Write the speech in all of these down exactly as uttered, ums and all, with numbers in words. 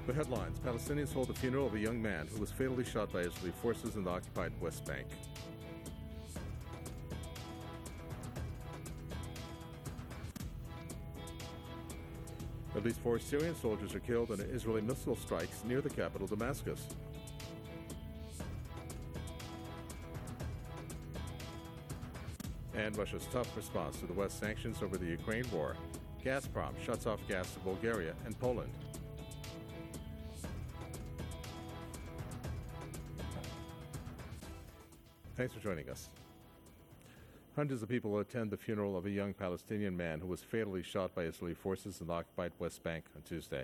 The headlines: Palestinians hold the funeral of a young man who was fatally shot by Israeli forces in the occupied West Bank. At least four Syrian soldiers are killed in Israeli missile strikes near the capital, Damascus. And Russia's tough response to the West's sanctions over the Ukraine war. Gazprom shuts off gas to Bulgaria and Poland. Thanks for joining us. Hundreds of people will attend the funeral of a young Palestinian man who was fatally shot by Israeli forces in the occupied West Bank on Tuesday.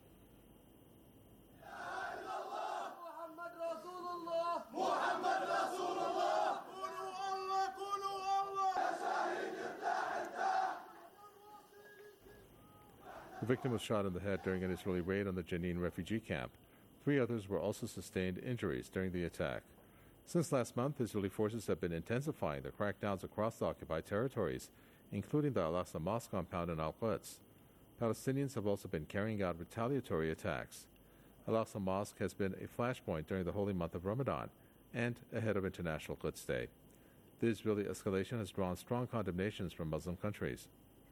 The victim was shot in the head during an Israeli raid on the Jenin refugee camp. Three others were also sustained injuries during the attack. Since last month, Israeli forces have been intensifying their crackdowns across the occupied territories, including the Al-Aqsa Mosque compound in Al-Quds. Palestinians have also been carrying out retaliatory attacks. Al-Aqsa Mosque has been a flashpoint during the holy month of Ramadan and ahead of International Quds Day. The Israeli escalation has drawn strong condemnations from Muslim countries.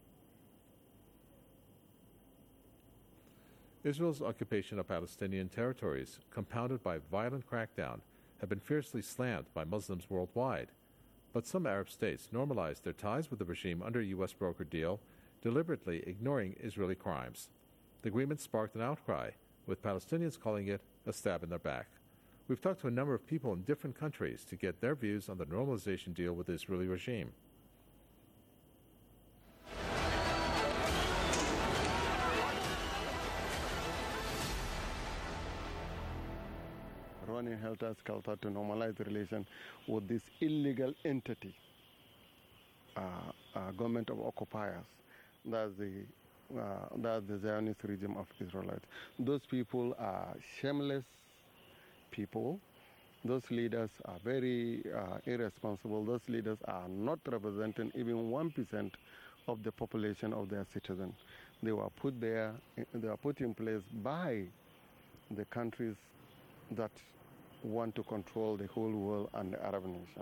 Israel's occupation of Palestinian territories, compounded by violent crackdown, have been fiercely slammed by Muslims worldwide. But some Arab states normalized their ties with the regime under a U S brokered deal, deliberately ignoring Israeli crimes. The agreement sparked an outcry, with Palestinians calling it a stab in their back. We've talked to a number of people in different countries to get their views on the normalization deal with the Israeli regime. Running helter-skelter to normalize the relation with this illegal entity, uh, uh, government of occupiers. That's the uh, that's the Zionist regime of Israelites. Those people are shameless people. Those leaders are very uh, irresponsible. Those leaders are not representing even one percent of the population of their citizens. They were put there. They were put in place by the countries that want to control the whole world and the Arab nation.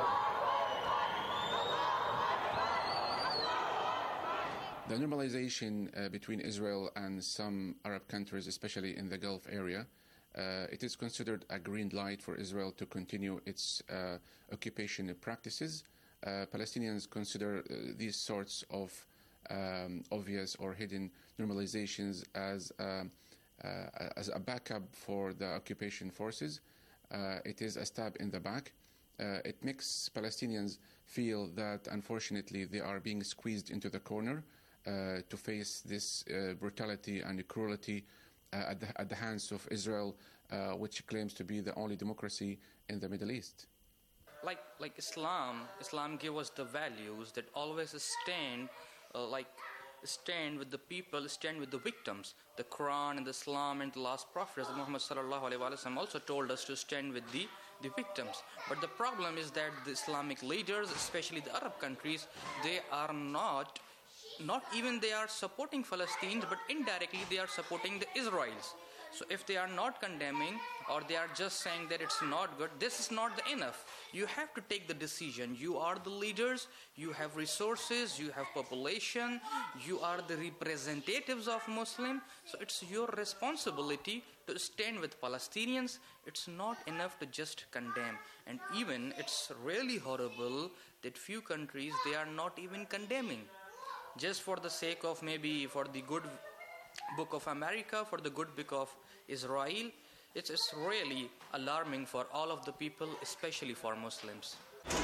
The normalization uh, between Israel and some Arab countries, especially in the Gulf area, uh, it is considered a green light for Israel to continue its uh, occupation practices. Uh, Palestinians consider uh, these sorts of um, obvious or hidden normalizations as um, Uh, as a backup for the occupation forces. Uh, it is a stab in the back. Uh, it makes Palestinians feel that, unfortunately, they are being squeezed into the corner uh, to face this uh, brutality and cruelty uh, at, the, at the hands of Israel, uh, which claims to be the only democracy in the Middle East. Like, like Islam, Islam gave us the values that always stand uh, like stand with the people, stand with the victims. The Quran and the Islam and the last prophet, Muhammad sallallahu alaihi wasallam, also told us to stand with the, the victims. But the problem is that the Islamic leaders, especially the Arab countries, they are not, not even they are supporting Palestinians, but indirectly they are supporting the Israelis. So if they are not condemning or they are just saying that it's not good, this is not the enough. You have to take the decision. You are the leaders, you have resources, you have population, you are the representatives of Muslims. So it's your responsibility to stand with Palestinians. It's not enough to just condemn. And even it's really horrible that few countries, they are not even condemning. Just for the sake of maybe for the good book of America, for the good book of Israel, it's, it's really alarming for all of the people, especially for Muslims.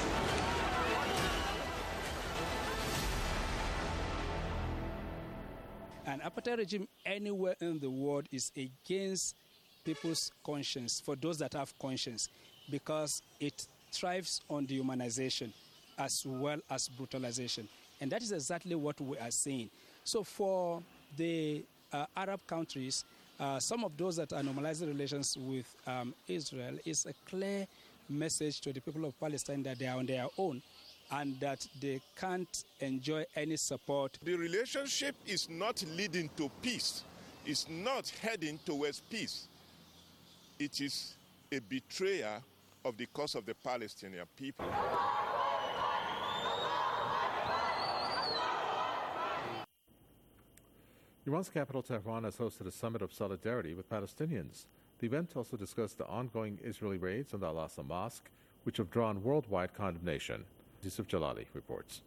An apartheid regime anywhere in the world is against people's conscience, for those that have conscience, because it thrives on dehumanization as well as brutalization. And that is exactly what we are seeing. So for the uh, Arab countries, uh, some of those that are normalizing relations with um, Israel is a clear message to the people of Palestine that they are on their own and that they can't enjoy any support. The relationship is not leading to peace. is not heading towards peace. It is a betrayal of the cause of the Palestinian people. Iran's capital, Tehran, has hosted a summit of solidarity with Palestinians. The event also discussed the ongoing Israeli raids on the Al-Aqsa Mosque, which have drawn worldwide condemnation. Yusuf Jalali reports.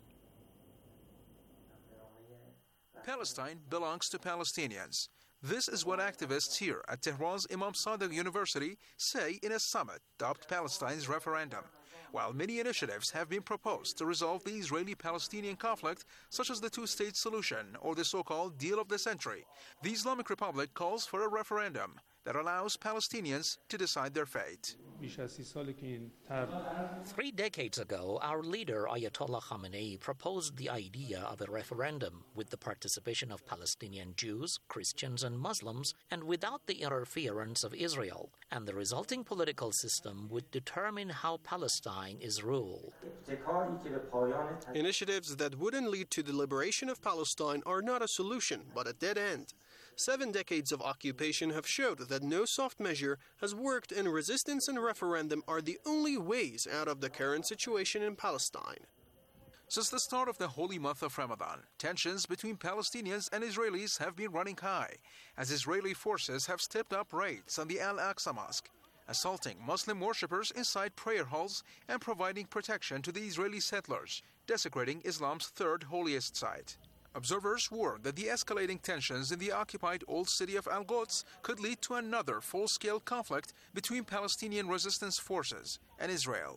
Palestine belongs to Palestinians. This is what activists here at Tehran's Imam Sadiq University say in a summit dubbed Palestine's referendum. While many initiatives have been proposed to resolve the Israeli-Palestinian conflict, such as the two-state solution or the so-called deal of the century, the Islamic Republic calls for a referendum that allows Palestinians to decide their fate. Three decades ago, our leader Ayatollah Khamenei proposed the idea of a referendum with the participation of Palestinian Jews, Christians, and Muslims, and without the interference of Israel. And the resulting political system would determine how Palestine is ruled. Initiatives that wouldn't lead to the liberation of Palestine are not a solution, but a dead end. Seven decades of occupation have showed that no soft measure has worked, and resistance and referendum are the only ways out of the current situation in Palestine. Since the start of the holy month of Ramadan, tensions between Palestinians and Israelis have been running high, as Israeli forces have stepped up raids on the Al-Aqsa Mosque, assaulting Muslim worshippers inside prayer halls and providing protection to the Israeli settlers, desecrating Islam's third holiest site. Observers warn that the escalating tensions in the occupied old city of Al-Quds could lead to another full-scale conflict between Palestinian resistance forces and Israel.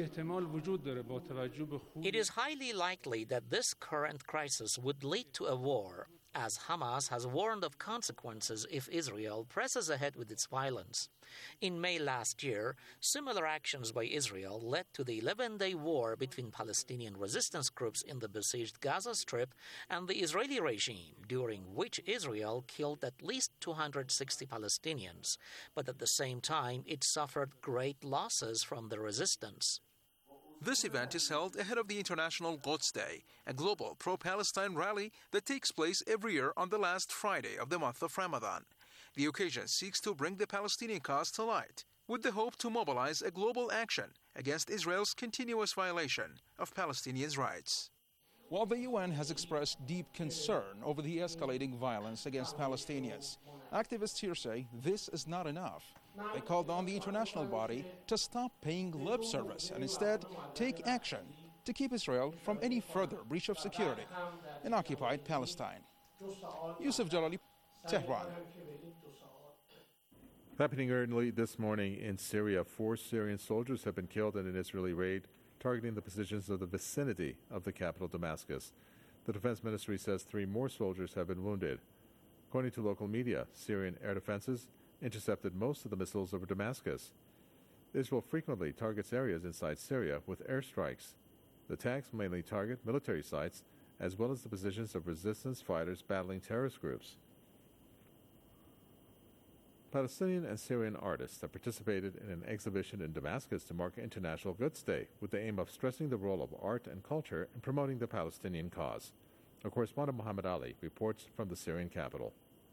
It is highly likely that this current crisis would lead to a war, as Hamas has warned of consequences if Israel presses ahead with its violence. In May last year, similar actions by Israel led to the eleven-day war between Palestinian resistance groups in the besieged Gaza Strip and the Israeli regime, during which Israel killed at least two hundred sixty Palestinians, but at the same time it suffered great losses from the resistance. This event is held ahead of the International Quds Day, a global pro-Palestine rally that takes place every year on the last Friday of the month of Ramadan. The occasion seeks to bring the Palestinian cause to light, with the hope to mobilize a global action against Israel's continuous violation of Palestinians' rights. While the U N has expressed deep concern over the escalating violence against Palestinians, activists here say this is not enough. They called on the international body to stop paying lip service and instead take action to keep Israel from any further breach of security in occupied Palestine. Yusuf Jalali, Tehran. Happening early this morning in Syria, four Syrian soldiers have been killed in an Israeli raid targeting the positions of the vicinity of the capital, Damascus. The defense ministry says three more soldiers have been wounded. According to local media, Syrian air defenses intercepted most of the missiles over Damascus. Israel frequently targets areas inside Syria with airstrikes. The attacks mainly target military sites as well as the positions of resistance fighters battling terrorist groups. Palestinian and Syrian artists have participated in an exhibition in Damascus to mark International Quds Day with the aim of stressing the role of art and culture in promoting the Palestinian cause. Our correspondent Muhammad Ali reports from the Syrian capital.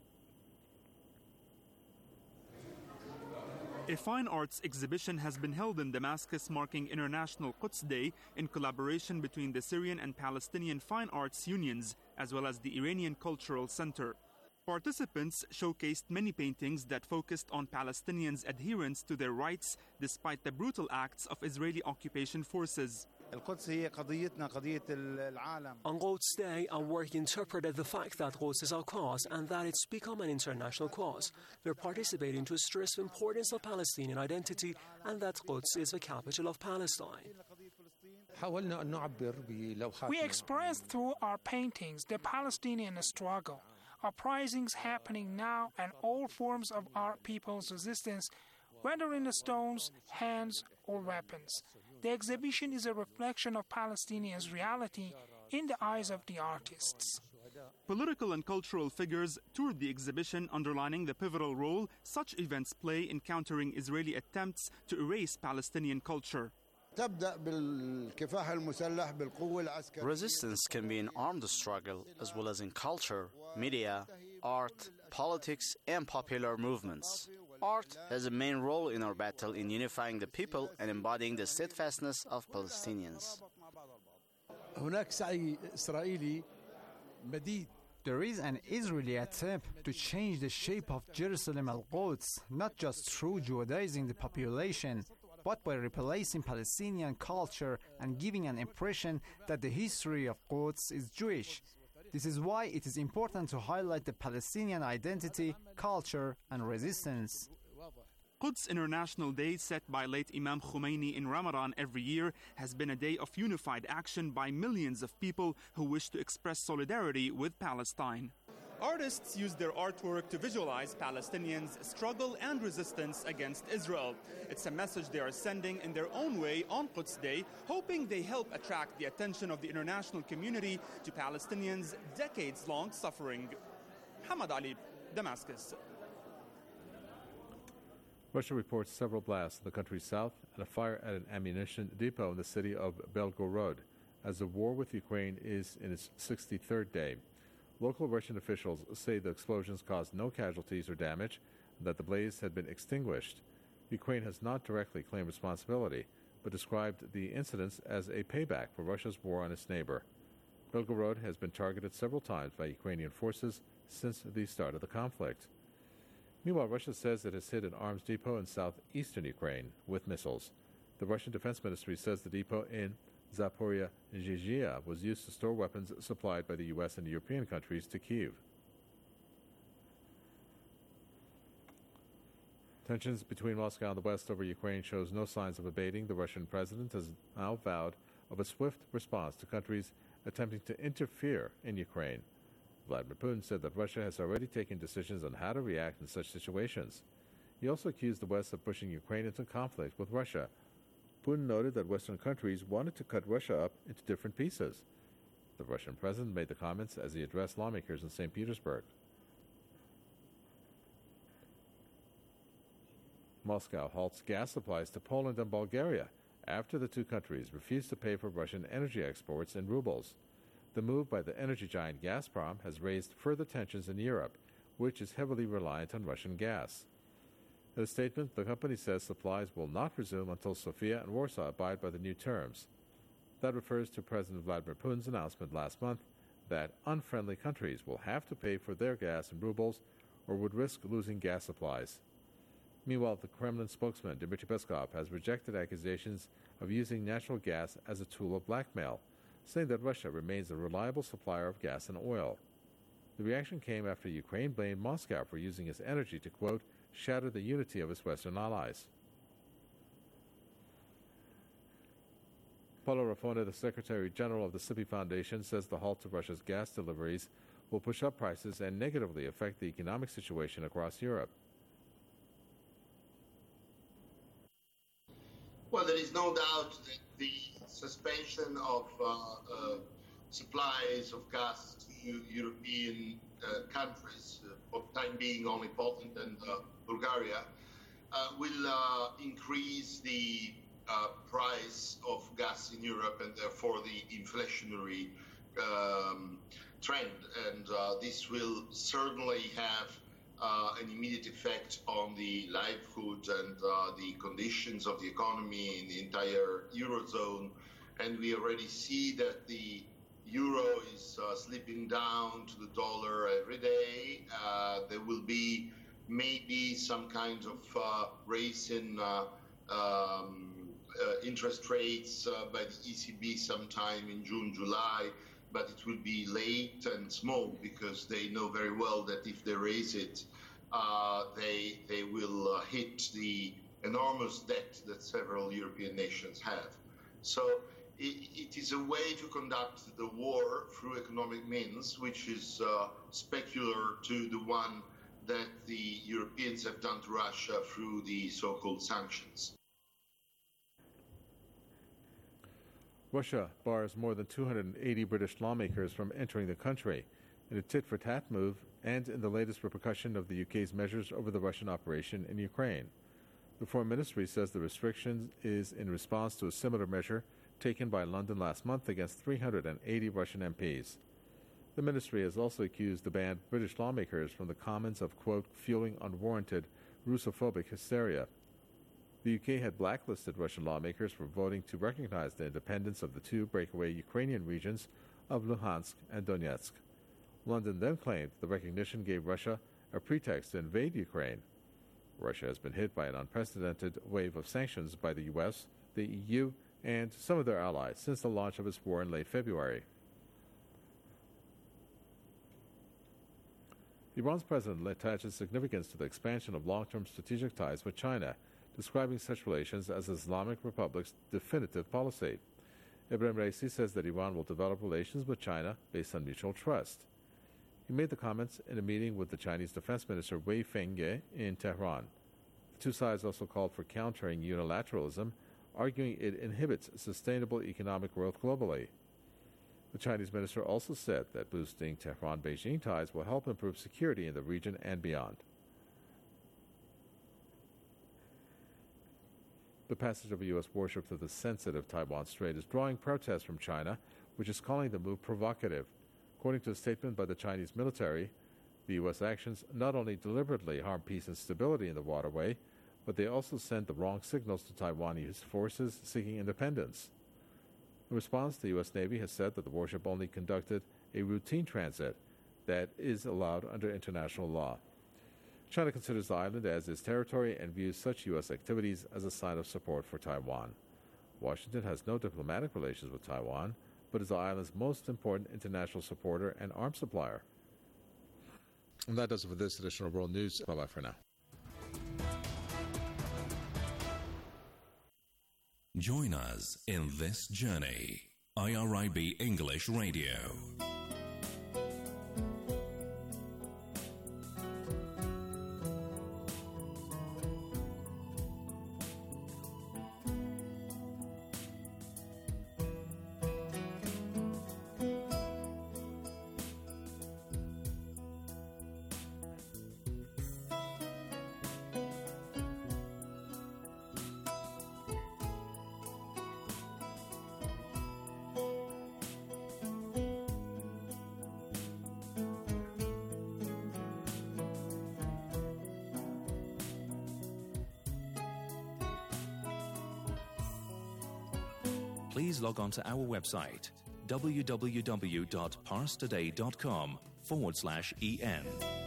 A fine arts exhibition has been held in Damascus marking International Quds Day in collaboration between the Syrian and Palestinian fine arts unions as well as the Iranian Cultural Center. Participants showcased many paintings that focused on Palestinians' adherence to their rights despite the brutal acts of Israeli occupation forces. On Quds Day, our work interpreted the fact that Quds is our cause and that it's become an international cause. We're participating to stress the importance of Palestinian identity and that Quds is the capital of Palestine. We expressed through our paintings the Palestinian struggle, uprisings happening now, and all forms of our people's resistance, whether in stones, hands, or weapons. The exhibition is a reflection of Palestinians' reality in the eyes of the artists. Political and cultural figures toured the exhibition, underlining the pivotal role such events play in countering Israeli attempts to erase Palestinian culture. Resistance can be in armed struggle as well as in culture, media, art, politics, and popular movements. Art has a main role in our battle in unifying the people and embodying the steadfastness of Palestinians. There is an Israeli attempt to change the shape of Jerusalem al-Quds, not just through Judaizing the population, but by replacing Palestinian culture and giving an impression that the history of Quds is Jewish. This is why it is important to highlight the Palestinian identity, culture, and resistance. Quds International Day, set by late Imam Khomeini in Ramadan every year, has been a day of unified action by millions of people who wish to express solidarity with Palestine. Artists use their artwork to visualize Palestinians' struggle and resistance against Israel. It's a message they are sending in their own way on Quds Day, hoping they help attract the attention of the international community to Palestinians' decades-long suffering. Hamad Ali, Damascus. Russia reports several blasts in the country's south and a fire at an ammunition depot in the city of Belgorod, as the war with Ukraine is in its sixty-third day. Local Russian officials say the explosions caused no casualties or damage and that the blaze had been extinguished. Ukraine has not directly claimed responsibility, but described the incidents as a payback for Russia's war on its neighbor. Belgorod has been targeted several times by Ukrainian forces since the start of the conflict. Meanwhile, Russia says it has hit an arms depot in southeastern Ukraine with missiles. The Russian Defense Ministry says the depot in Zaporizhzhia was used to store weapons supplied by the U S and European countries to Kyiv. Tensions between Moscow and the West over Ukraine shows no signs of abating. The Russian president has now vowed of a swift response to countries attempting to interfere in Ukraine. Vladimir Putin said that Russia has already taken decisions on how to react in such situations. He also accused the West of pushing Ukraine into conflict with Russia. Putin noted that Western countries wanted to cut Russia up into different pieces. The Russian president made the comments as he addressed lawmakers in Saint Petersburg. Moscow halts gas supplies to Poland and Bulgaria after the two countries refused to pay for Russian energy exports in rubles. The move by the energy giant Gazprom has raised further tensions in Europe, which is heavily reliant on Russian gas. In a statement, the company says supplies will not resume until Sofia and Warsaw abide by the new terms. That refers to President Vladimir Putin's announcement last month that unfriendly countries will have to pay for their gas in rubles or would risk losing gas supplies. Meanwhile, the Kremlin spokesman Dmitry Peskov has rejected accusations of using natural gas as a tool of blackmail, saying that Russia remains a reliable supplier of gas and oil. The reaction came after Ukraine blamed Moscow for using its energy to, quote, shatter the unity of its Western allies. Paulo Rafona, the Secretary General of the S I P I Foundation, says the halt to Russia's gas deliveries will push up prices and negatively affect the economic situation across Europe. Well, there is no doubt that the suspension of uh, uh, supplies of gas to European uh, countries, uh, for the time being only Poland and uh, Bulgaria, uh, will uh, increase the uh, price of gas in Europe and therefore the inflationary um, trend. And uh, this will certainly have uh, an immediate effect on the livelihood and uh, the conditions of the economy in the entire Eurozone. And we already see that the euro is uh, slipping down to the dollar every day. Uh, there will be maybe some kind of uh, raise in uh, um, uh, interest rates uh, by the E C B sometime in June, July, but it will be late and small because they know very well that if they raise it, uh, they, they will uh, hit the enormous debt that several European nations have. So it, it is a way to conduct the war through economic means, which is uh, specular to the one that the Europeans have done to Russia through the so-called sanctions. Russia bars more than two hundred eighty British lawmakers from entering the country in a tit-for-tat move and in the latest repercussion of the U K's measures over the Russian operation in Ukraine. The Foreign Ministry says the restriction is in response to a similar measure taken by London last month against three hundred eighty Russian M Ps. The ministry has also accused the banned British lawmakers from the Commons of, quote, fueling unwarranted Russophobic hysteria. The U K had blacklisted Russian lawmakers for voting to recognize the independence of the two breakaway Ukrainian regions of Luhansk and Donetsk. London then claimed the recognition gave Russia a pretext to invade Ukraine. Russia has been hit by an unprecedented wave of sanctions by the U S, the E U, and some of their allies since the launch of its war in late February. Iran's president attaches significance to the expansion of long-term strategic ties with China, describing such relations as the Islamic Republic's definitive policy. Ibrahim Raisi says that Iran will develop relations with China based on mutual trust. He made the comments in a meeting with the Chinese Defense Minister Wei Fenghe in Tehran. The two sides also called for countering unilateralism, arguing it inhibits sustainable economic growth globally. The Chinese minister also said that boosting Tehran-Beijing ties will help improve security in the region and beyond. The passage of a U S warship to the sensitive Taiwan Strait is drawing protests from China, which is calling the move provocative. According to a statement by the Chinese military, the U S actions not only deliberately harm peace and stability in the waterway, but they also send the wrong signals to Taiwanese forces seeking independence. In response, the U S Navy has said that the warship only conducted a routine transit that is allowed under international law. China considers the island as its territory and views such U S activities as a sign of support for Taiwan. Washington has no diplomatic relations with Taiwan, but is the island's most important international supporter and arms supplier. And that does it for this edition of World News. Bye-bye for now. Join us in this journey. I R I B English Radio. Please log on to our website, www.parstoday.com forward slash EN.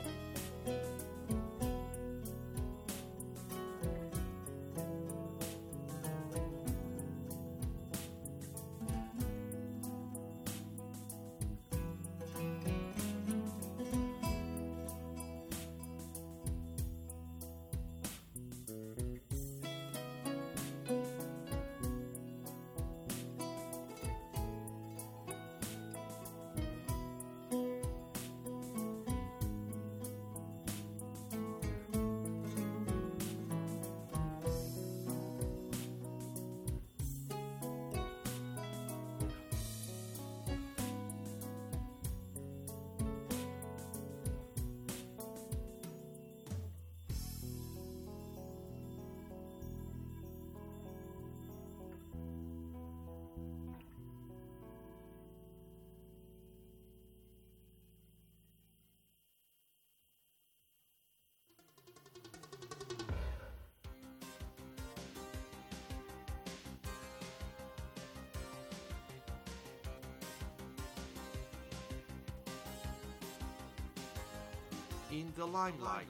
In the limelight.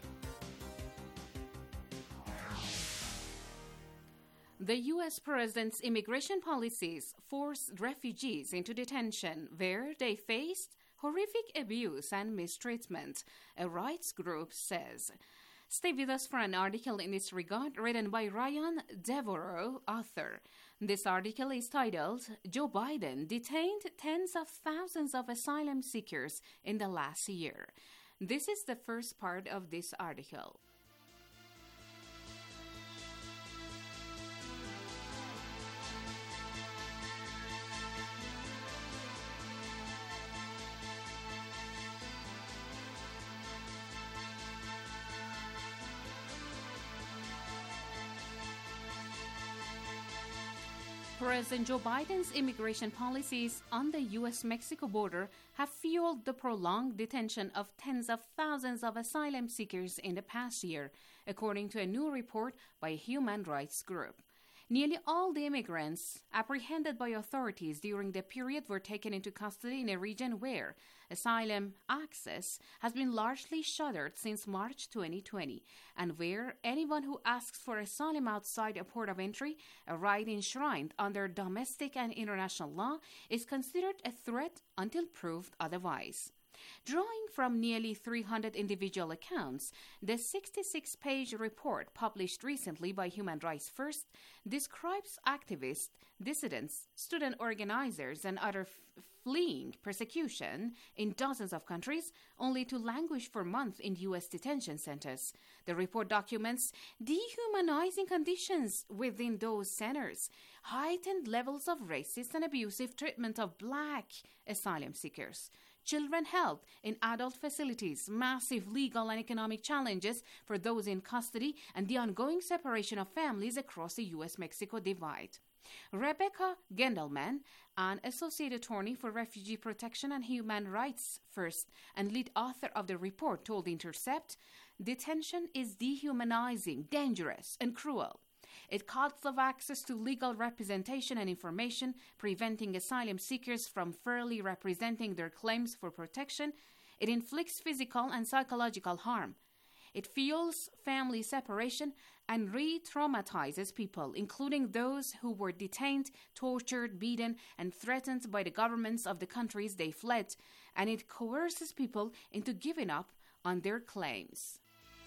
The U S president's immigration policies forced refugees into detention where they faced horrific abuse and mistreatment, a rights group says. Stay with us for an article in this regard written by Ryan Devereaux, author. This article is titled, Joe Biden Detained Tens of Thousands of Asylum Seekers in the Last Year. This is the first part of this article. President Joe Biden's immigration policies on the U S Mexico border have fueled the prolonged detention of tens of thousands of asylum seekers in the past year, according to a new report by a human rights group. Nearly all the immigrants apprehended by authorities during the period were taken into custody in a region where asylum access has been largely shuttered since March twenty twenty, and where anyone who asks for asylum outside a port of entry, a right enshrined under domestic and international law, is considered a threat until proved otherwise. Drawing from nearly three hundred individual accounts, the sixty-six page report published recently by Human Rights First describes activists, dissidents, student organizers, and others f- fleeing persecution in dozens of countries, only to languish for months in U S detention centers. The report documents dehumanizing conditions within those centers, heightened levels of racist and abusive treatment of black asylum seekers, children held in adult facilities, massive legal and economic challenges for those in custody, and the ongoing separation of families across the U S Mexico divide. Rebecca Gendelman, an associate attorney for refugee protection and human rights first and lead author of the report, told Intercept, detention is dehumanizing, dangerous, and cruel. It cuts off access to legal representation and information, preventing asylum seekers from fairly representing their claims for protection. It inflicts physical and psychological harm. It fuels family separation and re-traumatizes people, including those who were detained, tortured, beaten, and threatened by the governments of the countries they fled, and it coerces people into giving up on their claims.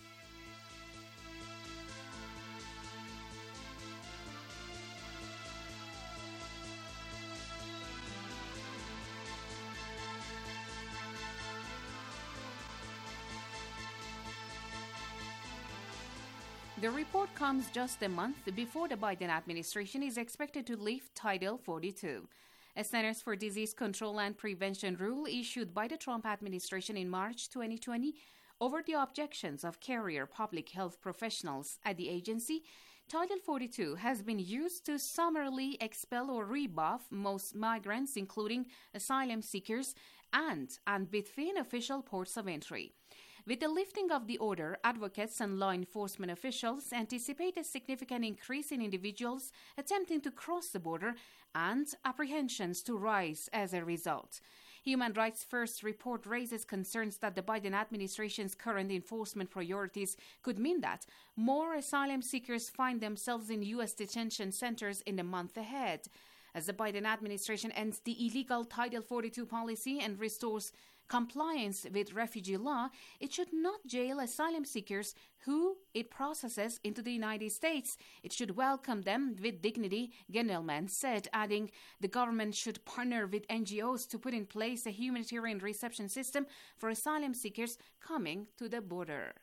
The report comes just a month before the Biden administration is expected to lift Title forty-two, a Centers for Disease Control and Prevention rule issued by the Trump administration in March twenty twenty over the objections of career public health professionals at the agency. Title forty-two has been used to summarily expel or rebuff most migrants, including asylum seekers, and, and between official ports of entry. With the lifting of the order, advocates and law enforcement officials anticipate a significant increase in individuals attempting to cross the border and apprehensions to rise as a result. Human Rights First report raises concerns that the Biden administration's current enforcement priorities could mean that more asylum seekers find themselves in U S detention centers in the month ahead. As the Biden administration ends the illegal Title forty-two policy and restores compliance with refugee law, it should not jail asylum seekers who it processes into the United States. It should welcome them with dignity, Gendelman said, adding the government should partner with N G Os to put in place a humanitarian reception system for asylum seekers coming to the border.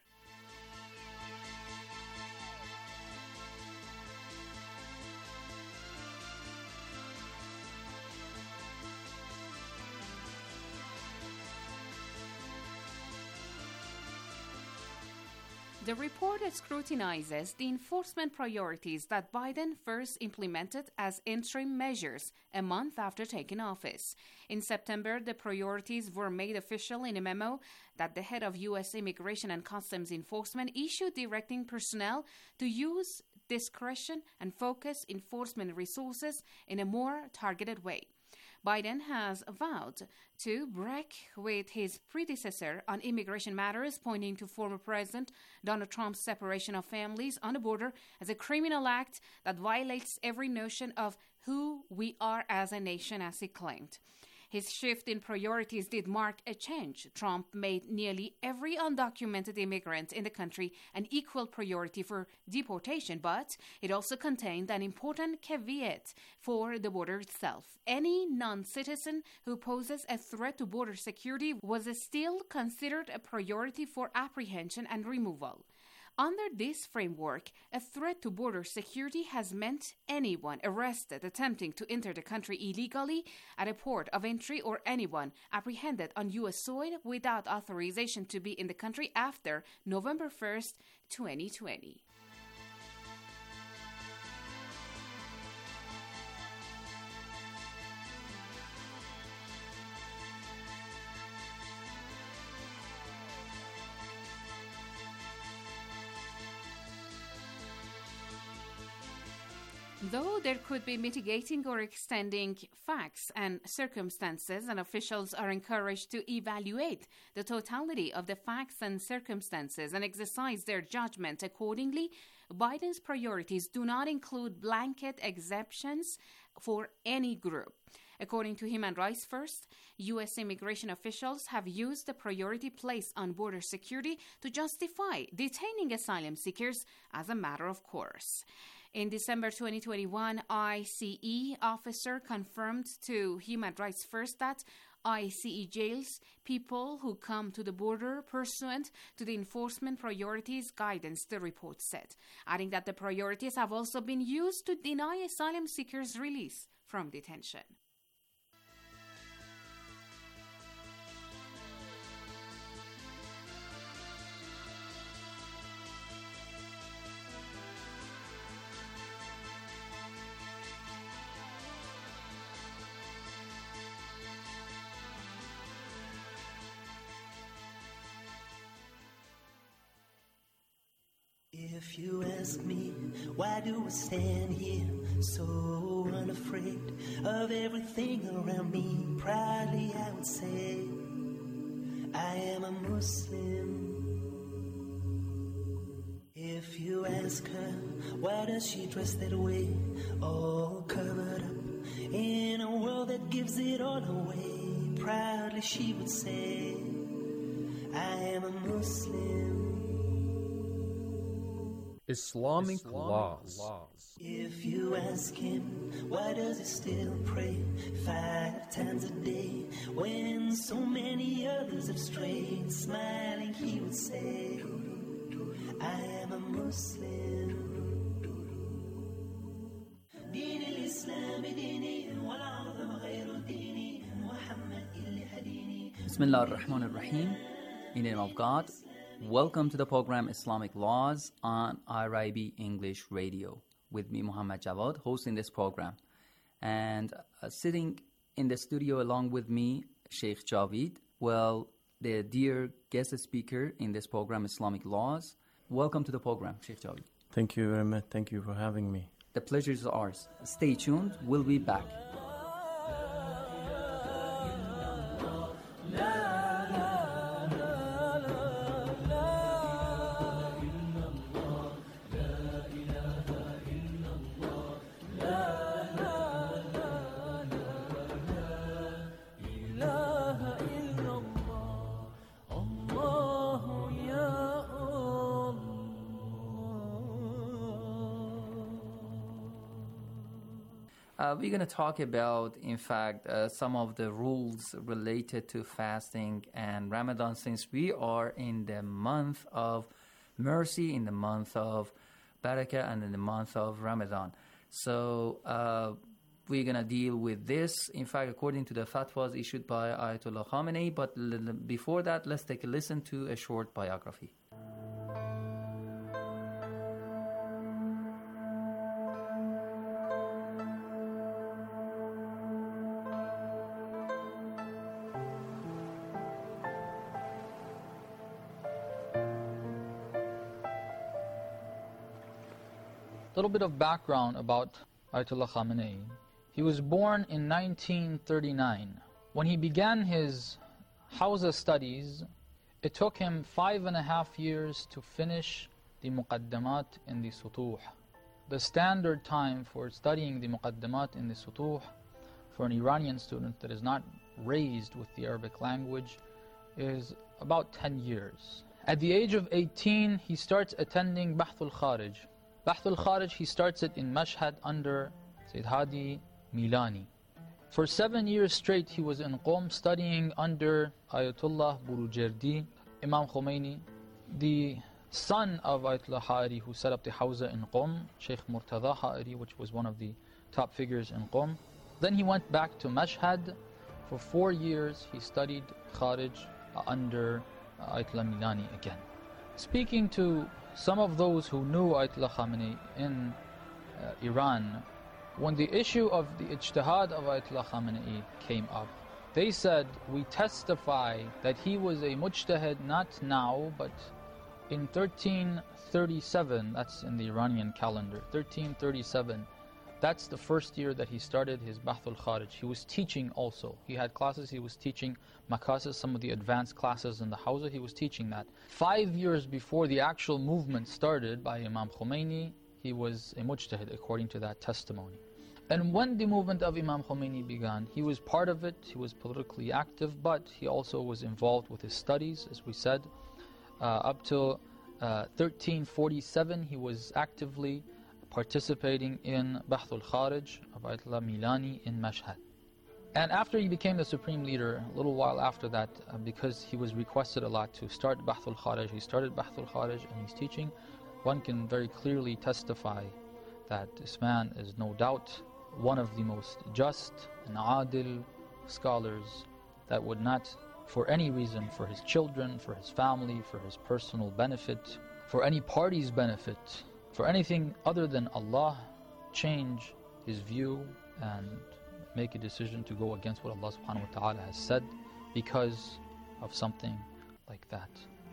The report scrutinizes the enforcement priorities that Biden first implemented as interim measures a month after taking office. In September, the priorities were made official in a memo that the head of U S Immigration and Customs Enforcement issued, directing personnel to use discretion and focus enforcement resources in a more targeted way. Biden has vowed to break with his predecessor on immigration matters, pointing to former President Donald Trump's separation of families on the border as a criminal act that violates every notion of who we are as a nation, as he claimed. His shift in priorities did mark a change. Trump made nearly every undocumented immigrant in the country an equal priority for deportation, but it also contained an important caveat for the border itself. Any non-citizen who poses a threat to border security was still considered a priority for apprehension and removal. Under this framework, a threat to border security has meant anyone arrested attempting to enter the country illegally at a port of entry, or anyone apprehended on U S soil without authorization to be in the country after November first, twenty twenty. Though there could be mitigating or extending facts and circumstances, and officials are encouraged to evaluate the totality of the facts and circumstances and exercise their judgment accordingly, Biden's priorities do not include blanket exemptions for any group. According to Human Rights First, U S immigration officials have used the priority placed on border security to justify detaining asylum seekers as a matter of course. In December twenty twenty-one, I C E officer confirmed to Human Rights First that I C E jails people who come to the border pursuant to the enforcement priorities guidance, the report said, adding that the priorities have also been used to deny asylum seekers release from detention. If you ask me, why do I stand here so unafraid of everything around me? Proudly I would say, I am a Muslim. If you ask her, why does she dress that way, all covered up in a world that gives it all away? Proudly she would say, I am a Muslim. Islamic, Islamic laws. laws. If you ask him, why does he still pray five times a day when so many others have strayed? Smiling, he would say, I am a Muslim. دين الإسلام ديني والعظم غير ديني محمد اللي هديني. Bismillah ar-Rahman ar-Rahim. In the name of God. Welcome to the program Islamic Laws on I R I B English Radio with me, Muhammad Jawad, hosting this program. And uh, sitting in the studio along with me, Sheikh Javid, well, the dear guest speaker in this program, Islamic Laws. Welcome to the program, Sheikh Javid. Thank you very much. Thank you for having me. The pleasure is ours. Stay tuned. We'll be back. Uh, we're going to talk about, in fact, uh, some of the rules related to fasting and Ramadan, since we are in the month of mercy, in the month of barakah, and in the month of Ramadan. So uh, we're going to deal with this, in fact, according to the fatwas issued by Ayatollah Khamenei. But l- before that, let's take a listen to a short biography. A little bit of background about Ayatollah Khamenei. He was born in nineteen thirty-nine. When he began his Hawza studies, it took him five and a half years to finish the Muqaddamat in the Sutuh. The standard time for studying the Muqaddamat in the Sutuh for an Iranian student that is not raised with the Arabic language is about ten years. At the age of eighteen, he starts attending Bahthul Kharij. Bahthul Kharij, he starts it in Mashhad under Sayyid Hadi Milani. For seven years straight, he was in Qom studying under Ayatollah Burujerdi, Imam Khomeini, the son of Ayatollah Ha'ari, who set up the Hawza in Qom, Sheikh Murtada Ha'ari, which was one of the top figures in Qom. Then he went back to Mashhad. For four years, he studied Kharij under Ayatollah Milani again. Speaking to some of those who knew Ayatollah Khamenei in uh, Iran, when the issue of the ijtihad of Ayatollah Khamenei came up, they said, we testify that he was a mujtahid not now, but in thirteen thirty-seven, that's in the Iranian calendar, thirteen thirty-seven, That's the first year that he started his Bahthul Kharij. He was teaching also. He had classes, he was teaching makasis, some of the advanced classes in the Hawza, he was teaching that. Five years before the actual movement started by Imam Khomeini, he was a mujtahid according to that testimony. And when the movement of Imam Khomeini began, he was part of it, he was politically active, but he also was involved with his studies, as we said. Uh, up till uh, thirteen forty-seven, he was actively participating in Bahthul Kharij of Ayatollah Milani in Mashhad. And after he became the supreme leader, a little while after that, uh, because he was requested a lot to start Bahthul Kharij, he started Bahthul Kharij and he's teaching. One can very clearly testify that this man is no doubt one of the most just and adil scholars that would not, for any reason, for his children, for his family, for his personal benefit, for any party's benefit, for anything other than Allah, change his view and make a decision to go against what Allah subhanahu wa ta'ala has said because of something like that.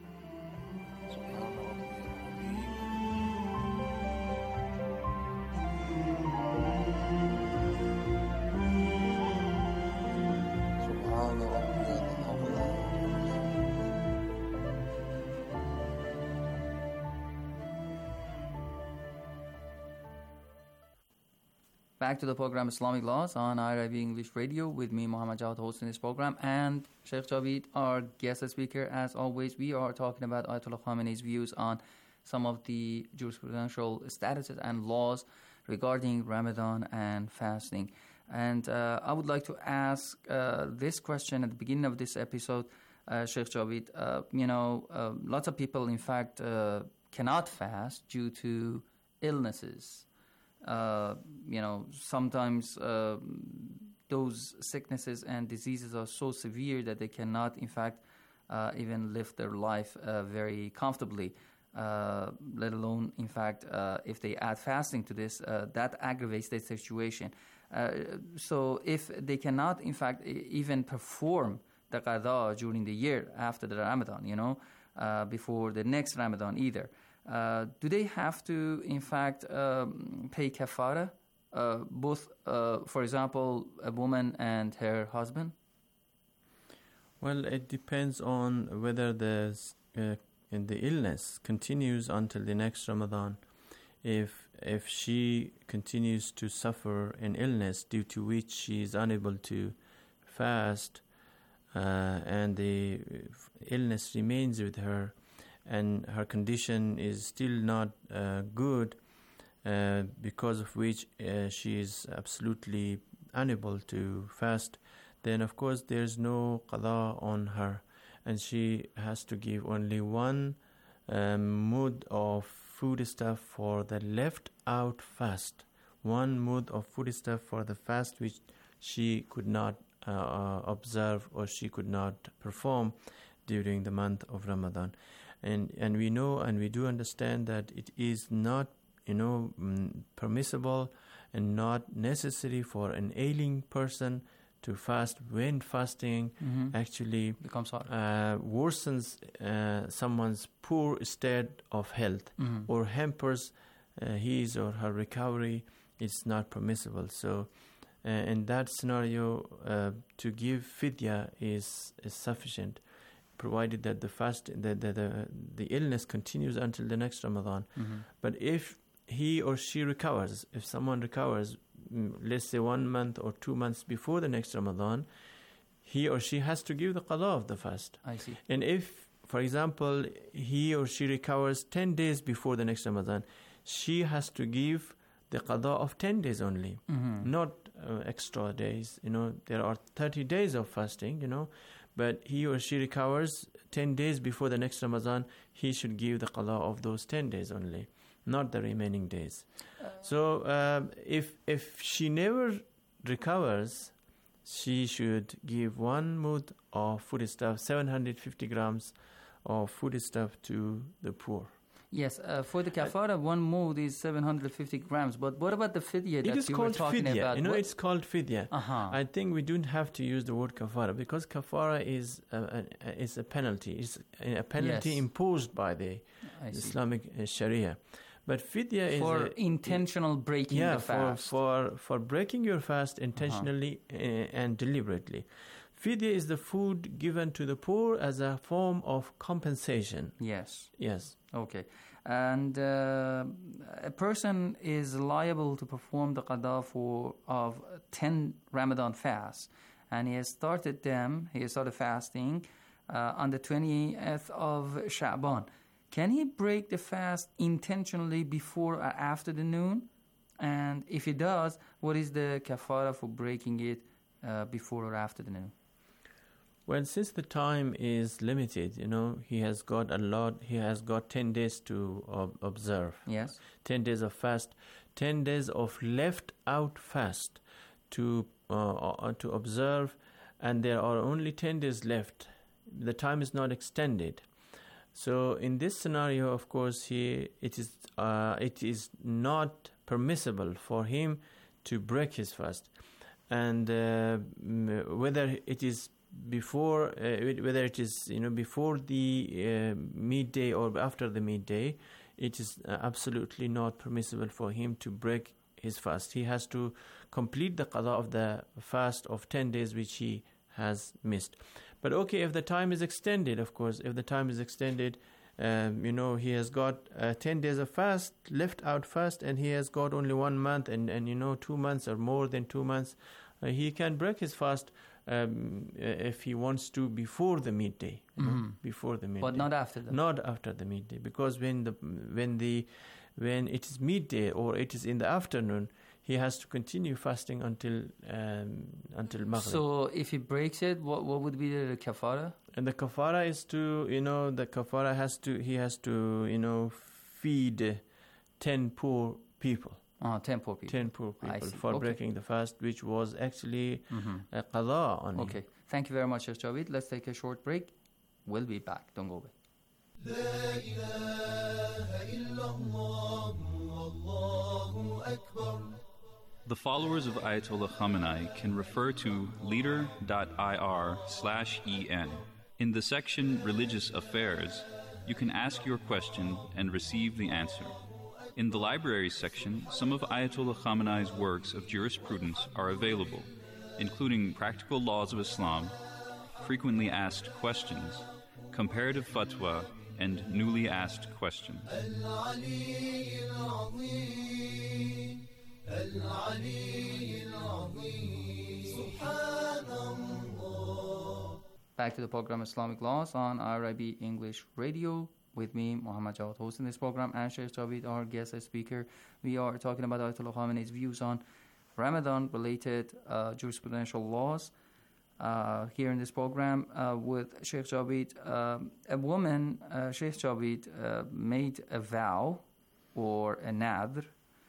Back to the program Islamic Laws on I R I B English Radio with me, Muhammad Jawad, hosting this program, and Sheikh Javid, our guest speaker. As always, we are talking about Ayatollah Khamenei's views on some of the jurisprudential statuses and laws regarding Ramadan and fasting. And uh, I would like to ask uh, this question at the beginning of this episode, uh, Sheikh Javid. Uh, you know, uh, lots of people, in fact, uh, cannot fast due to illnesses. Uh, you know, sometimes uh, those sicknesses and diseases are so severe that they cannot, in fact, uh, even live their life uh, very comfortably, uh, let alone, in fact, uh, if they add fasting to this, uh, that aggravates their situation. Uh, so if they cannot, in fact, even perform the qada during the year after the Ramadan, you know, uh, before the next Ramadan either, Uh, do they have to, in fact, um, pay kafara, uh, both, uh, for example, a woman and her husband? Well, it depends on whether the uh, the illness continues until the next Ramadan. If if she continues to suffer an illness due to which she is unable to fast, uh, and the illness remains with her, and her condition is still not uh, good, uh, because of which uh, she is absolutely unable to fast, then of course there's no qada on her, and she has to give only one um, mud of foodstuff for the left out fast, one mud of foodstuff for the fast which she could not uh, observe or she could not perform during the month of Ramadan. And and we know and we do understand that it is not, you know, mm, permissible and not necessary for an ailing person to fast when fasting mm-hmm. actually becomes hard. Uh, worsens uh, someone's poor state of health mm-hmm. or hampers uh, his or her recovery. It's not permissible. So uh, in that scenario, uh, to give fidya is, is sufficient, provided that the fast, the, the, the, the illness continues until the next Ramadan. Mm-hmm. But if he or she recovers, if someone recovers, let's say one month or two months before the next Ramadan, he or she has to give the qada of the fast. I see. And if, for example, he or she recovers ten days before the next Ramadan, she has to give the qada of ten days only, mm-hmm. not uh, extra days. You know, there are thirty days of fasting, you know, but he or she recovers ten days before the next Ramadan, he should give the qada of those ten days only, not the remaining days. Uh, so uh, if if she never recovers, she should give one mud of foodstuff, seven hundred fifty grams of foodstuff to the poor. Yes, uh, for the kafara, uh, one mud is seven hundred fifty grams. But what about the fidya that it is you called were talking fidya. about? You know, what? it's called fidya. Uh-huh. I think we don't have to use the word kafara because kafara is a, a, is a penalty. It's a penalty yes. imposed by the I Islamic see. Sharia. But fidya is for a, intentional breaking yeah, the fast. for for for breaking your fast intentionally uh-huh. uh, and deliberately. Fidya is the food given to the poor as a form of compensation. Yes. Yes. Okay. And uh, a person is liable to perform the qada for of ten Ramadan fasts, and he has started them. He has started fasting uh, on the twentieth of Sha'ban. Can he break the fast intentionally before or after the noon? And if he does, what is the kafara for breaking it uh, before or after the noon? Well, since the time is limited, you know, he has got a lot, he has got ten days to uh, observe. Yes. ten days of fast, ten days of left out fast to uh, to observe, and there are only ten days left. The time is not extended. So in this scenario, of course, he it is uh, it is not permissible for him to break his fast, and uh, whether it is before uh, whether it is you know before the uh, midday or after the midday, it is uh, absolutely not permissible for him to break his fast. He has to complete the qada of the fast of ten days which he has missed. But okay, if the time is extended, of course, if the time is extended, um, you know, he has got uh, ten days of fast, left out fast, and he has got only one month and, and you know, two months or more than two months, uh, he can break his fast um, if he wants to before the midday, Mm-hmm. you know, before the midday. But not after that. Not after the midday, because when the when the when it is midday or it is in the afternoon, he has to continue fasting until um, until Maghrib. So if he breaks it, what what would be the kafara? And the kafara is to, you know, the kafara has to, he has to, you know, feed ten poor people. Oh, ten poor people. Ten poor people for Okay. breaking the fast, which was actually Mhm. a qada on him. Okay. Thank you very much, Sheikh Javed. Let's take a short break. We'll be back. Don't go away. The followers of Ayatollah Khamenei can refer to leader.ir slash en. In the section Religious Affairs, you can ask your question and receive the answer. In the Libraries section, some of Ayatollah Khamenei's works of jurisprudence are available, including Practical Laws of Islam, Frequently Asked Questions, Comparative Fatwa, and Newly Asked Questions. Back to the program Islamic Laws on R I B English Radio with me, Muhammad Jawad, hosting this program, and Sheikh Javed, our guest speaker. We are talking about Ayatollah Khamenei's views on Ramadan-related uh, jurisprudential laws uh, here in this program uh, with Sheikh Javed. Uh, a woman, uh, Sheikh Javed, uh, made a vow or a nadr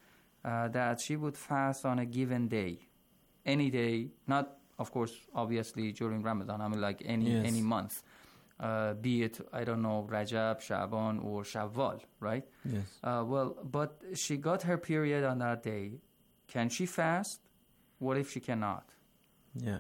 uh, that she would fast on a given day, any day, not of course, obviously during Ramadan, I mean like any Yes. any month, uh, be it, I don't know, Rajab, Shaban, or Shawwal, right? Yes. Uh, well, but she got her period on that day. Can she fast? What if she cannot? Yeah.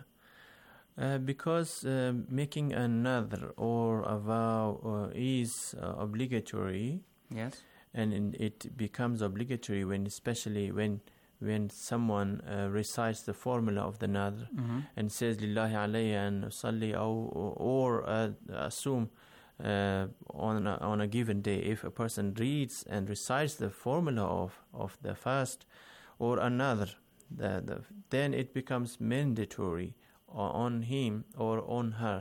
Uh, because uh, making a nadr or a vow uh, is uh, obligatory. Yes. And in, it becomes obligatory when, especially when when someone uh, recites the formula of the nadr Mhm. and says lillahi alayya and salli, or, or uh, assume uh, on a, on a given day, if a person reads and recites the formula of, of the fast or another, the, the, then it becomes mandatory on him or on her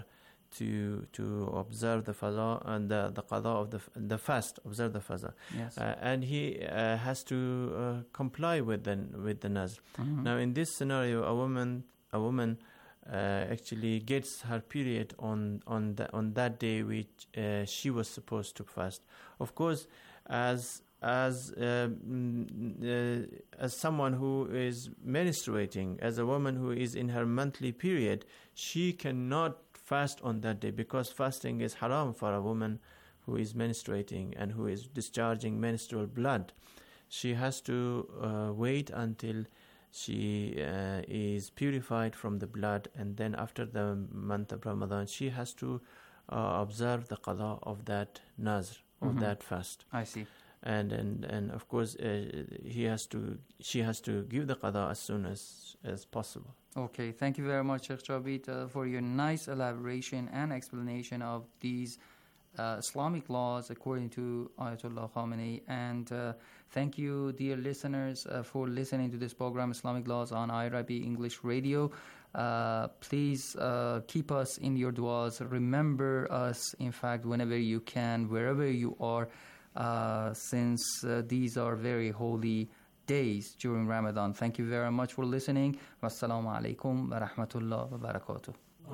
to to observe the fada and the, the qada of the the fast, observe the fada, Yes. uh, and he uh, has to uh, comply with the with the nazr. Mhm. Now, in this scenario, a woman a woman uh, actually gets her period on on the, on that day which uh, she was supposed to fast. Of course, as as uh, mm, uh, as someone who is menstruating, as a woman who is in her monthly period, she cannot fast on that day, because fasting is haram for a woman who is menstruating and who is discharging menstrual blood. She has to uh, wait until she uh, is purified from the blood, and then after the month of Ramadan, she has to uh, observe the qada of that nazr, of Mhm. that fast. I see. and and, and of course uh, he has to she has to give the qada as soon as as possible. Okay, thank you very much, Sheikh Jabit, uh, for your nice elaboration and explanation of these uh, Islamic laws according to Ayatollah Khamenei. And uh, thank you, dear listeners, uh, for listening to this program, Islamic Laws on I R I B English Radio. Uh, please uh, keep us in your du'as. Remember us, in fact, whenever you can, wherever you are, uh, since uh, these are very holy days during Ramadan. Thank you very much for listening. Wassalamu alaikum wa rahmatullah wa barakatuh.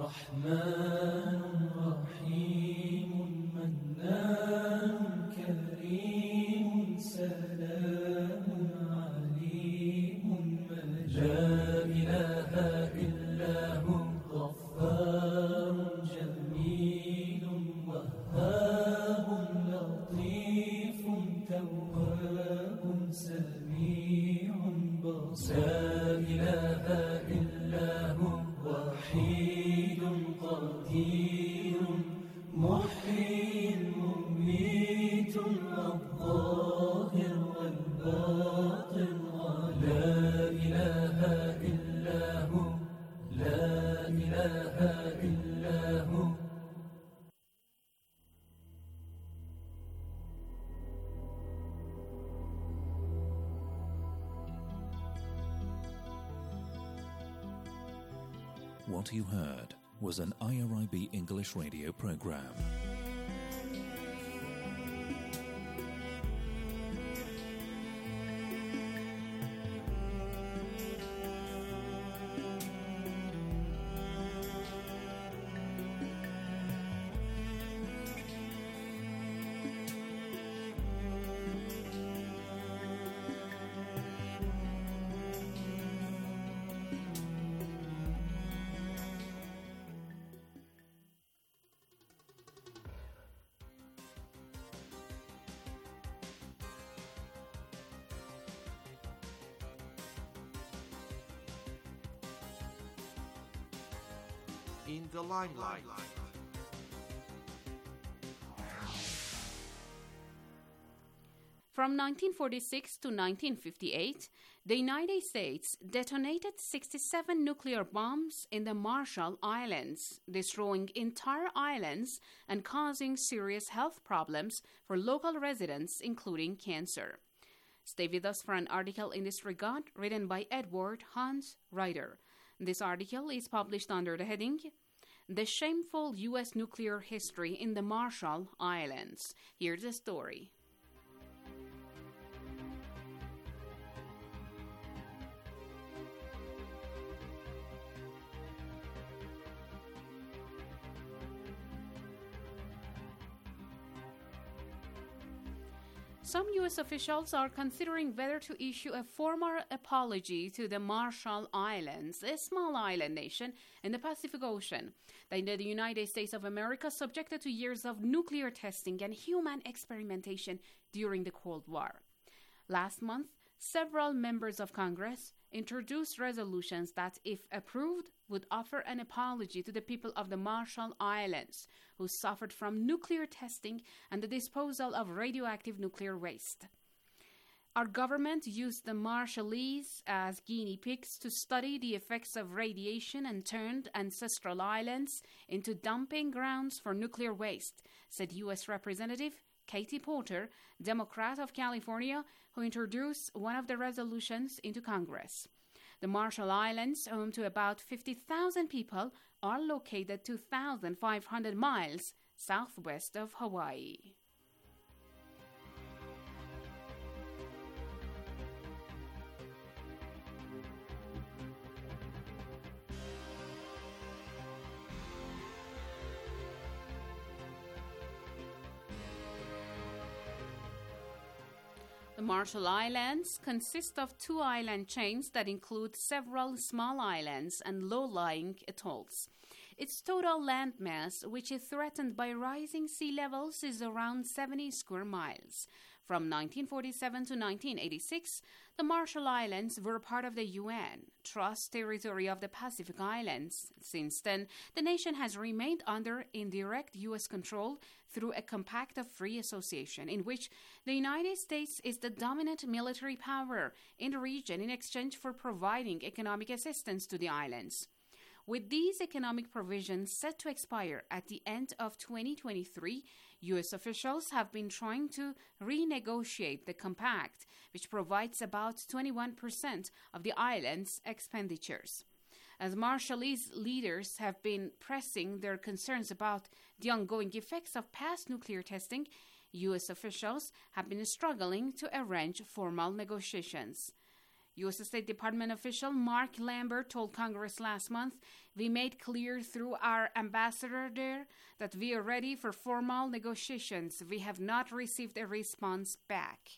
لا إله إلا هو وحيد قدير محيي مميت الظاهر والباطن لا إله إلا هو لا إله إلا هو. What you heard was an I R I B English radio program. In the limelight. From nineteen forty-six to nineteen fifty-eight, the United States detonated sixty-seven nuclear bombs in the Marshall Islands, destroying entire islands and causing serious health problems for local residents, including cancer. Stay with us for an article in this regard written by Edward Hans Ryder. This article is published under the heading, The Shameful U S Nuclear History in the Marshall Islands. Here's the story. Some U S officials are considering whether to issue a formal apology to the Marshall Islands, a small island nation in the Pacific Ocean that the United States of America subjected to years of nuclear testing and human experimentation during the Cold War. Last month, several members of Congress introduced resolutions that, if approved, would offer an apology to the people of the Marshall Islands who suffered from nuclear testing and the disposal of radioactive nuclear waste. Our government used the Marshallese as guinea pigs to study the effects of radiation and turned ancestral islands into dumping grounds for nuclear waste, said U S Representative Katie Porter, Democrat of California, who introduced one of the resolutions into Congress. The Marshall Islands, home to about fifty thousand people, are located two thousand five hundred miles southwest of Hawaii. The Marshall Islands consist of two island chains that include several small islands and low-lying atolls. Its total landmass, which is threatened by rising sea levels, is around seventy square miles. From nineteen forty-seven to nineteen eighty-six, the Marshall Islands were part of the U N Trust Territory of the Pacific Islands. Since then, the nation has remained under indirect U S control through a compact of free association in which the United States is the dominant military power in the region in exchange for providing economic assistance to the islands. With these economic provisions set to expire at the end of twenty twenty-three, U S officials have been trying to renegotiate the compact, which provides about twenty-one percent of the island's expenditures. As Marshallese leaders have been pressing their concerns about the ongoing effects of past nuclear testing, U S officials have been struggling to arrange formal negotiations. U S State Department official Mark Lambert told Congress last month, "We made clear through our ambassador there that we are ready for formal negotiations. We have not received a response back."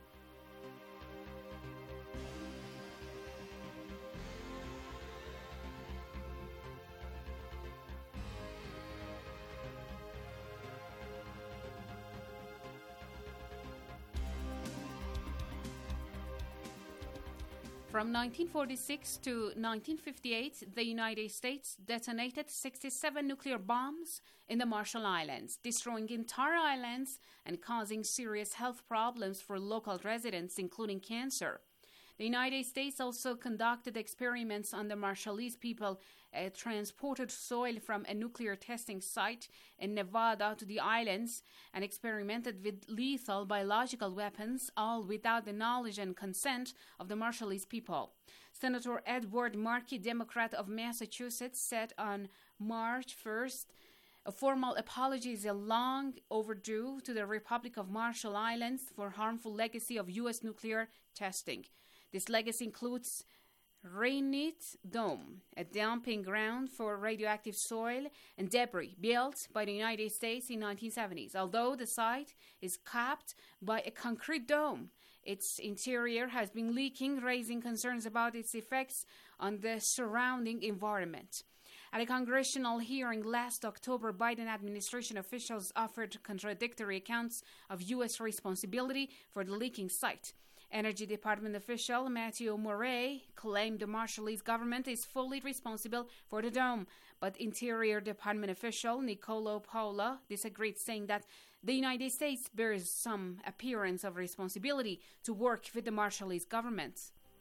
From nineteen forty-six to nineteen fifty-eight, the United States detonated sixty-seven nuclear bombs in the Marshall Islands, destroying entire islands and causing serious health problems for local residents, including cancer. The United States also conducted experiments on the Marshallese people, uh, transported soil from a nuclear testing site in Nevada to the islands, and experimented with lethal biological weapons, all without the knowledge and consent of the Marshallese people. Senator Edward Markey, Democrat of Massachusetts, said on March first, "A formal apology is long overdue to the Republic of Marshall Islands for harmful legacy of U S nuclear testing. This legacy includes Rainit Dome, a dumping ground for radioactive soil and debris built by the United States in the nineteen seventies. Although the site is capped by a concrete dome, its interior has been leaking, raising concerns about its effects on the surrounding environment." At a congressional hearing last October, Biden administration officials offered contradictory accounts of U S responsibility for the leaking site. Energy Department official Matthew Murray claimed the Marshallese government is fully responsible for the dome, but Interior Department official Nicolo Paula disagreed, saying that the United States bears some appearance of responsibility to work with the Marshallese government.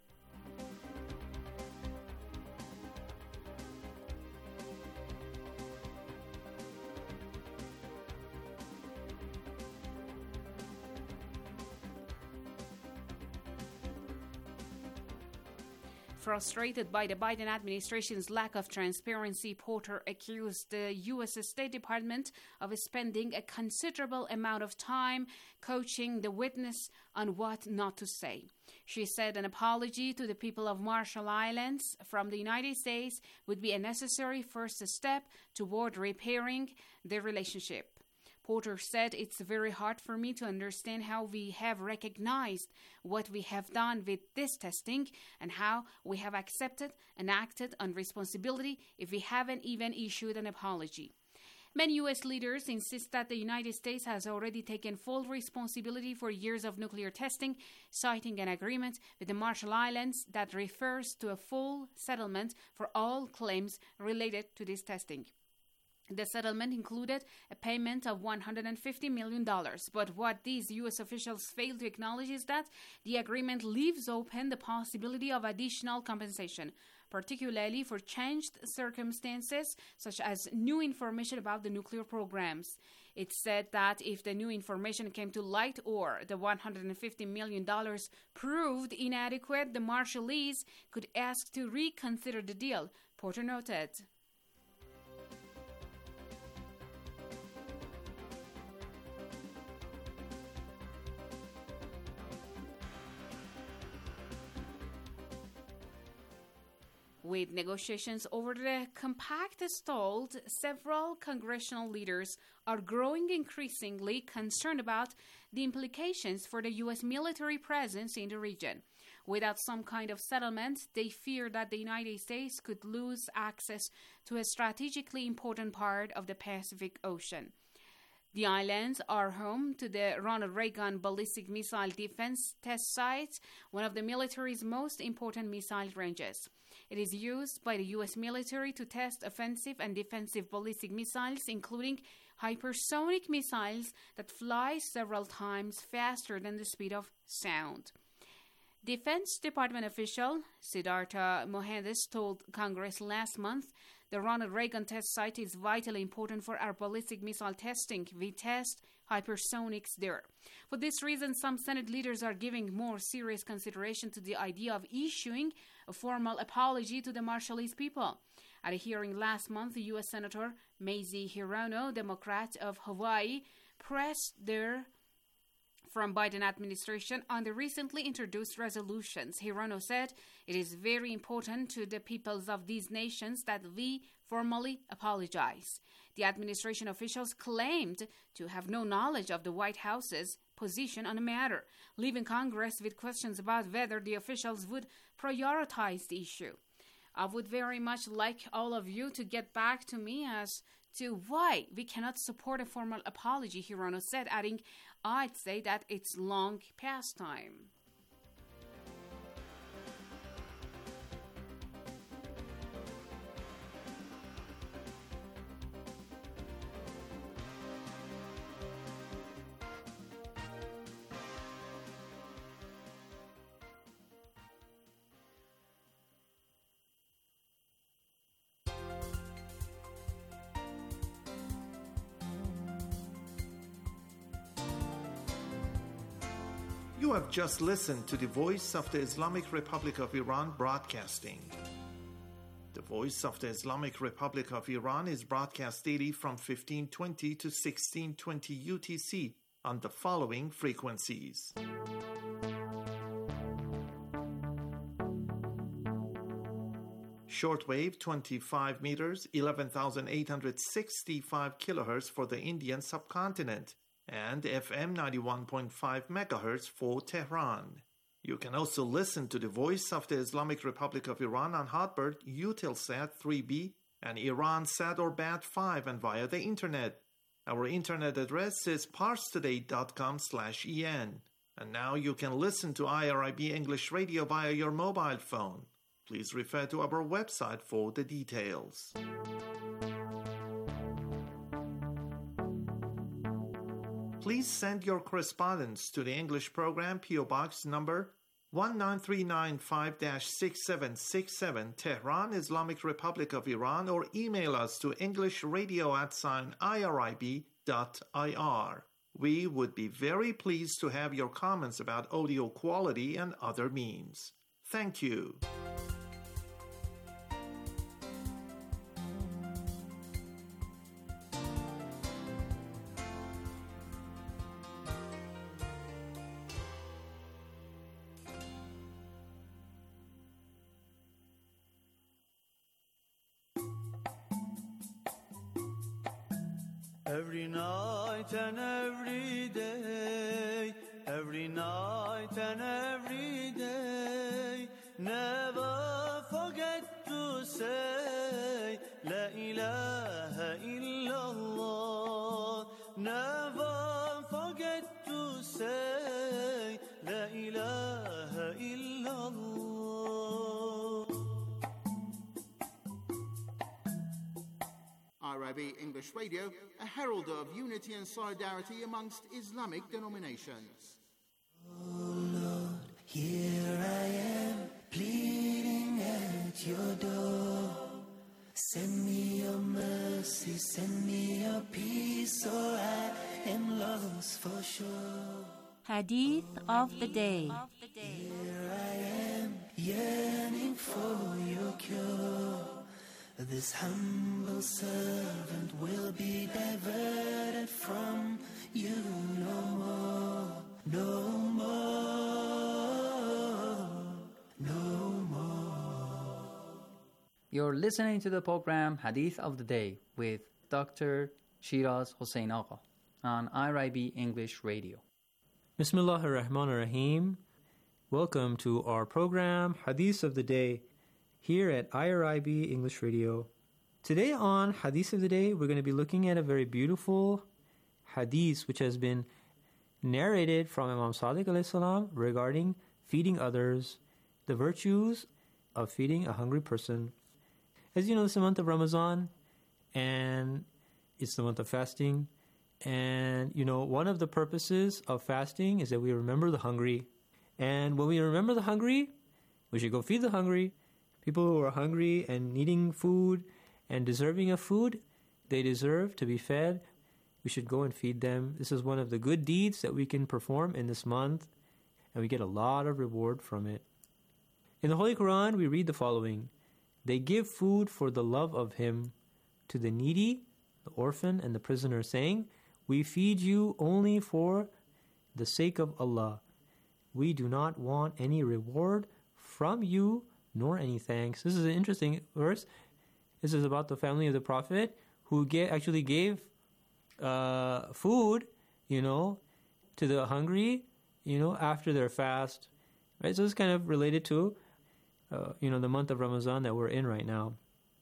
Frustrated by the Biden administration's lack of transparency, Porter accused the U S State Department of spending a considerable amount of time coaching the witness on what not to say. She said an apology to the people of Marshall Islands from the United States would be a necessary first step toward repairing the relationship. Porter said, "It's very hard for me to understand how we have recognized what we have done with this testing and how we have accepted and acted on responsibility if we haven't even issued an apology." Many U S leaders insist that the United States has already taken full responsibility for years of nuclear testing, citing an agreement with the Marshall Islands that refers to a full settlement for all claims related to this testing. The settlement included a payment of one hundred fifty million dollars, but what these U S officials fail to acknowledge is that the agreement leaves open the possibility of additional compensation, particularly for changed circumstances such as new information about the nuclear programs. It said that if the new information came to light or the one hundred fifty million dollars proved inadequate, the Marshallese could ask to reconsider the deal, Porter noted. With negotiations over the compact stalled, several congressional leaders are growing increasingly concerned about the implications for the U S military presence in the region. Without some kind of settlement, they fear that the United States could lose access to a strategically important part of the Pacific Ocean. The islands are home to the Ronald Reagan Ballistic Missile Defense Test Site, one of the military's most important missile ranges. It is used by the U S military to test offensive and defensive ballistic missiles, including hypersonic missiles that fly several times faster than the speed of sound. Defense Department official Siddhartha Mohandas told Congress last month the Ronald Reagan test site is vitally important for our ballistic missile testing. We test hypersonics there. For this reason, some Senate leaders are giving more serious consideration to the idea of issuing a formal apology to the Marshallese people. At a hearing last month, the U S Senator Mazie Hirono, Democrat of Hawaii, pressed their from Biden administration on the recently introduced resolutions. Hirono said it is very important to the peoples of these nations that we formally apologize. The administration officials claimed to have no knowledge of the White House's position on the matter, leaving Congress with questions about whether the officials would prioritize the issue. I would very much like all of you to get back to me as to why we cannot support a formal apology, Hirono said, adding, I'd say that it's long past time. You have just listened to the Voice of the Islamic Republic of Iran broadcasting. The Voice of the Islamic Republic of Iran is broadcast daily from fifteen twenty to sixteen twenty U T C on the following frequencies. Shortwave twenty-five meters, eleven thousand eight hundred sixty-five kilohertz for the Indian subcontinent, and F M ninety-one point five megahertz for Tehran. You can also listen to the Voice of the Islamic Republic of Iran on Hotbird, Eutelsat three B, and Iransat or Bat five, and via the Internet. Our Internet address is parstoday.com slash en. And now you can listen to I R I B English Radio via your mobile phone. Please refer to our website for the details. Please send your correspondence to the English program, P O Box number one nine three nine five dash six seven six seven, Tehran, Islamic Republic of Iran, or email us to englishradio at sign irib dot ir. We would be very pleased to have your comments about audio quality and other means. Thank you. Every night and every day, every night and every day, never forget to say La ilaha illallah. Never forget to say La ilaha illallah. I R I B English Radio, a herald of unity and solidarity amongst Islamic denominations. Oh Lord, here I am, pleading at your door. Send me your mercy, send me your peace, or I am lost for sure. Hadith of the day. Here I am, yearning for your cure. This humble servant will be diverted from you no more, no more, no more. You're listening to the program Hadith of the Day with Doctor Shiraz Hossein Agha on I R I B English Radio. Bismillah ar-Rahman ar-Rahim. Welcome to our program Hadith of the Day here at I R I B English Radio. Today on Hadith of the Day, we're going to be looking at a very beautiful hadith which has been narrated from Imam Sadiq alayhi salam regarding feeding others, the virtues of feeding a hungry person. As you know, it's the month of Ramadan, and it's the month of fasting. And, you know, one of the purposes of fasting is that we remember the hungry. And when we remember the hungry, we should go feed the hungry. People who are hungry and needing food and deserving of food, they deserve to be fed. We should go and feed them. This is one of the good deeds that we can perform in this month, and we get a lot of reward from it. In the Holy Quran, we read the following: they give food for the love of Him to the needy, the orphan, and the prisoner, saying, we feed you only for the sake of Allah. We do not want any reward from you, nor any thanks. This is an interesting verse. This is about the family of the Prophet who get, actually gave uh, food, you know, to the hungry, you know, after their fast. Right? So it's kind of related to, uh, you know, the month of Ramadan that we're in right now.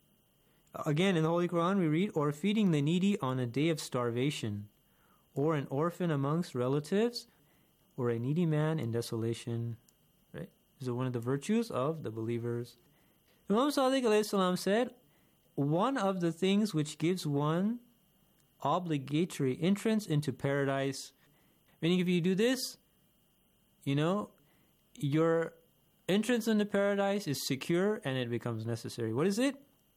Again, in the Holy Quran, we read, or feeding the needy on a day of starvation, or an orphan amongst relatives, or a needy man in desolation. Right? This is one of the virtues of the believers. Imam Sadiq alayhi salam said, one of the things which gives one obligatory entrance into paradise, meaning if you do this, you know, your entrance into paradise is secure and it becomes necessary. What is it?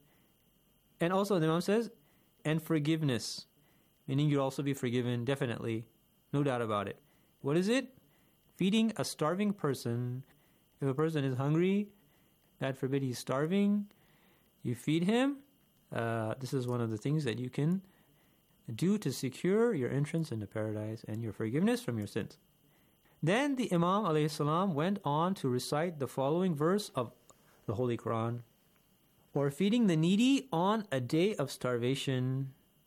And also the Imam says, and forgiveness, meaning you'll also be forgiven, definitely, no doubt about it. What is it? Feeding a starving person. If a person is hungry, God forbid he's starving, you feed him. Uh, this is one of the things that you can do to secure your entrance into paradise and your forgiveness from your sins. Then the Imam alayhi salam went on to recite the following verse of the Holy Quran: or feeding the needy on a day of starvation.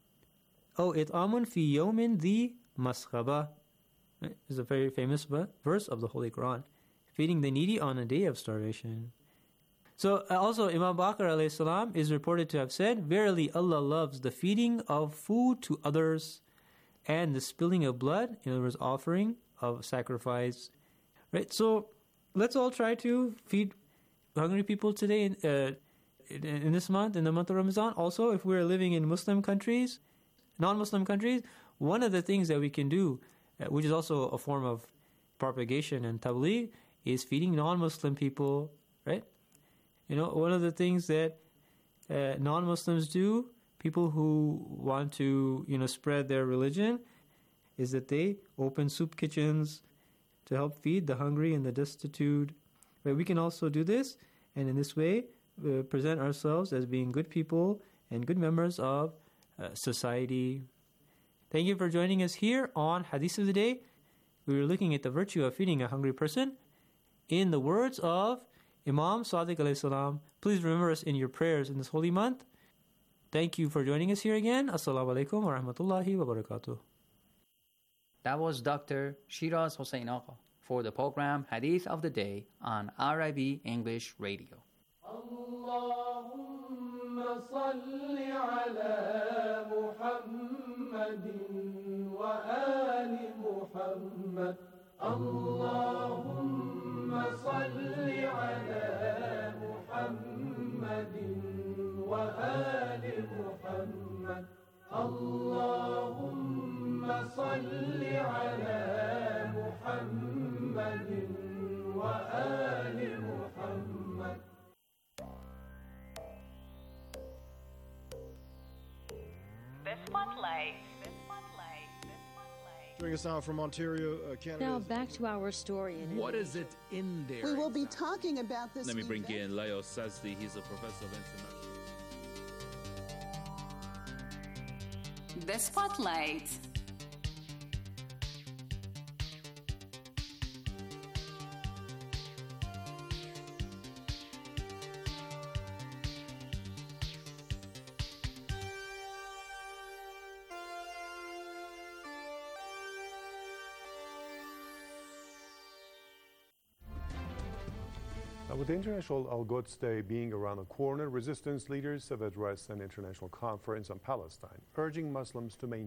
Oh, it'amun fi yawmin dhi masghaba. This is a very famous verse of the Holy Quran. Feeding the needy on a day of starvation. So also Imam Baqir alayhi salam is reported to have said, verily Allah loves the feeding of food to others and the spilling of blood, in other words, offering of sacrifice. Right? So let's all try to feed hungry people today in, uh, in, in this month, in the month of Ramadan. Also, if we're living in Muslim countries, non-Muslim countries, one of the things that we can do, uh, which is also a form of propagation and tabligh, is feeding non-Muslim people, right? You know, one of the things that uh, non-Muslims do, people who want to, you know, spread their religion, is that they open soup kitchens to help feed the hungry and the destitute. Right? We can also do this, and in this way, uh, present ourselves as being good people and good members of uh, society. Thank you for joining us here on Hadith of the Day. We were looking at the virtue of feeding a hungry person in the words of Imam Sadiq alayhi salam. Please remember us in your prayers in this holy month. Thank you for joining us here again. Assalamu alaikum wa rahmatullahi wa barakatuh. That was Doctor Shiraz Hossein Agha for the program Hadith of the Day on R I B English Radio. Allahumma salli ala Muhammadin wa ali Muhammad. Allahumma salli ala Muhammadin wa ali Muhammad. Allahumma salli ala Muhammadin wa ali Muhammad. The Spotlight. Joining us now from Ontario, uh, Canada. Now back to our story. In what is it in there? We will be talking about this. Let me bring in Leo Sazdi. He's a professor of international. The Spotlight. With the International Al-Quds Day being around the corner, resistance leaders have addressed an international conference on Palestine, urging Muslims to maintain